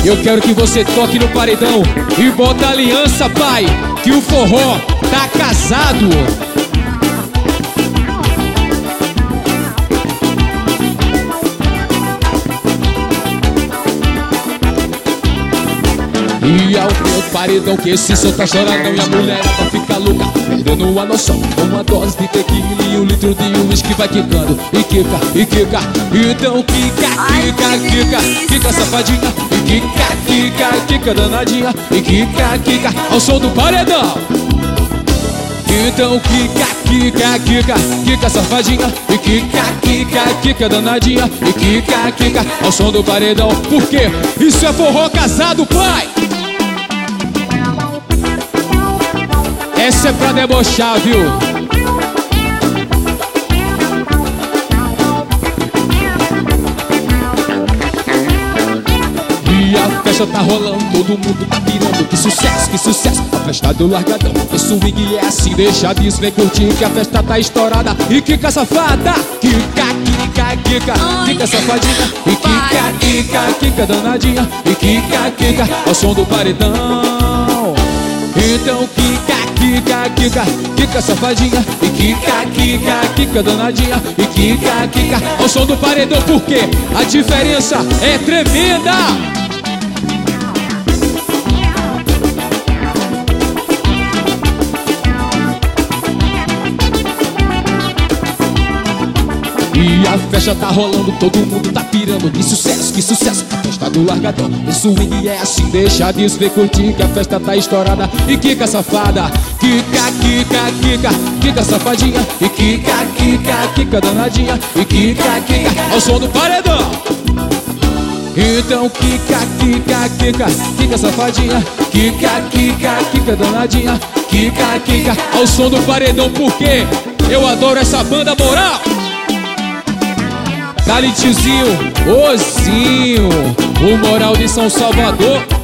Eu quero que você toque no paredão e bota a aliança, pai, que o forró tá casado. E ao meu paredão que esse som tá choradão e a mulherada fica louca, perdendo a noção. Uma dose de tequila e 1 litro de uísque vai quicando. E quica, e quica. Então quica, quica, quica. Quica safadinha. E quica, quica, quica danadinha. E quica, quica ao som do paredão. Então quica, quica, quica. Quica safadinha. E quica, quica, quica danadinha. E quica, quica ao som do paredão. Porque isso é forró casado, pai. Essa é pra debochar, viu? E a festa tá rolando, todo mundo tá pirando. Que sucesso, que sucesso, a festa do largadão. O swing é assim, deixa disso, vem curtir que a festa tá estourada. E quica safada, quica, quica, quica. Quica safadinha, e quica, quica, quica danadinha. E quica, quica ao som do paredão. Então quica, quica, quica, quica safadinha. E quica, quica, quica danadinha. E quica, quica ao som do paredão. Porque a diferença é tremenda. E a festa tá rolando, todo mundo tá pirando. Que sucesso, a festa do largadão. O swing é assim, deixa disso, vem curtir que a festa tá estourada. E quica safada, quica, quica, quica. Quica safadinha, e quica, quica, quica danadinha. E quica, quica ao som do paredão. Então quica, quica, quica. Quica safadinha, quica, quica, quica danadinha. Quica, quica ao som do paredão. Porque eu adoro essa banda moral. Dali tiozinho, Ozinho, o moral de São Salvador.